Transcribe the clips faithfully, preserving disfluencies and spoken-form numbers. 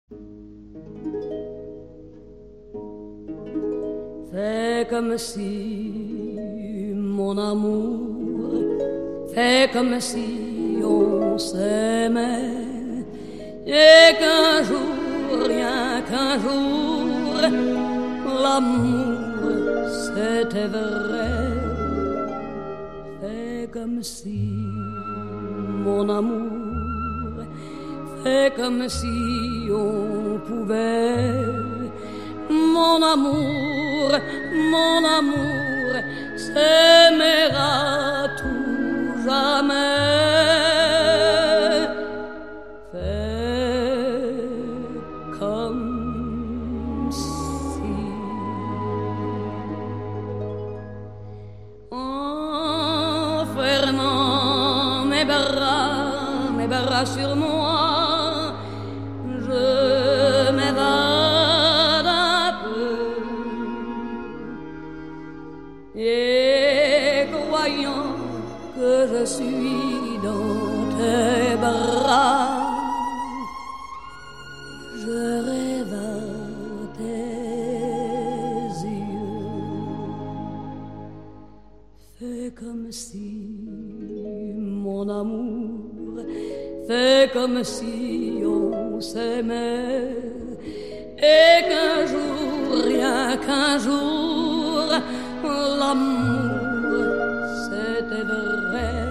Fais comme si, mon amour, fais comme si on s'aimait et qu'un jour, rien qu'un jour, l'amour c'était vrai. Fais comme si, mon amour, fais comme si on pouvait, mon amour, mon amour, s'aimer à tout jamais. Fais comme si, en fermant mes bras, mes bras sur moi, je m'évade un peu et croyant que je suis dans tes bras, je rêve à tes yeux. Fais comme si, mon amour, fais comme si on s'aimait et qu'un jour, rien qu'un jour, l'amour c'était vrai.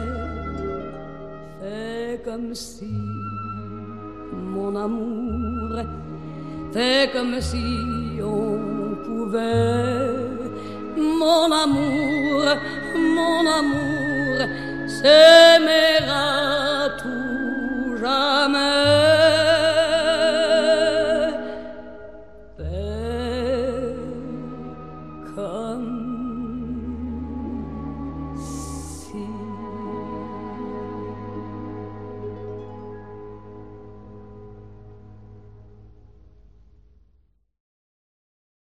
Fais comme si, mon amour, fais comme si on pouvait, mon amour, mon amour, s'aimer à tout jamais. Fais comme